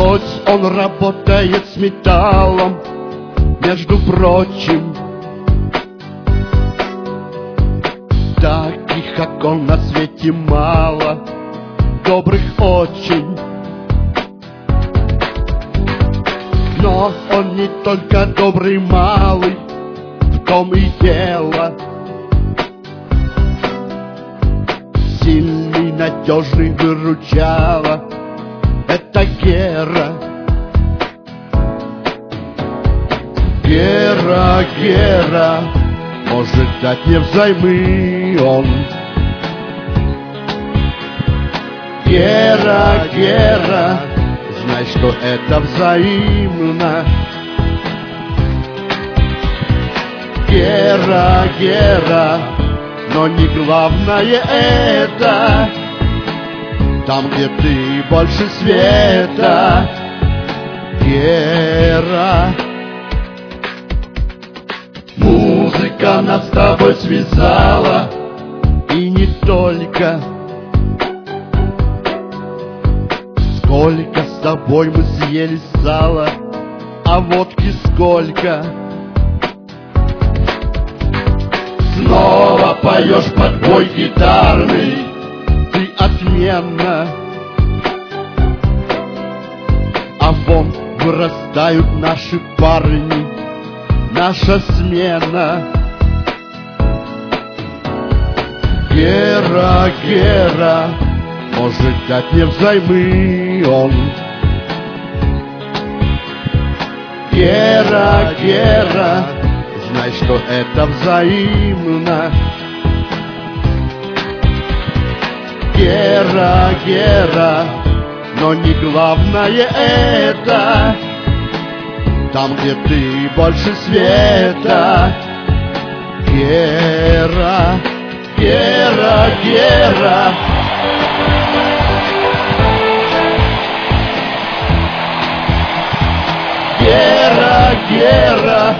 Хоть он работает с металлом, между прочим, таких, как он, на свете мало, добрых очень. Но он не только добрый малый, в том и дело. Сильный, надежный, выручала — это Гера. Гера, Гера, может дать мне взаймы он. Гера, Гера, знай, что это взаимно. Гера, Гера, но не главное это. Там, где ты, больше света. Гера. Музыка нас с тобой связала, и не только. Сколько с тобой мы съели сала, а водки сколько. Снова поешь под бой гитарный, ты отменно. А вон вырастают наши парни, наша смена. Гера, Гера, может дать мне взаймы он. Гера, Гера, знай, что это взаимно. Гера, Гера, но не главное это. Там, где ты, больше света. Гера, Гера, Гера. Гера, Гера.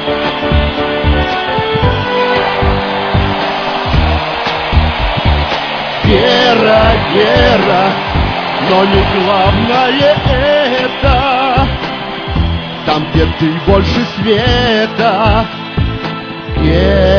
Гера, Гера, но не главное это. Там, где ты, больше света. Гера.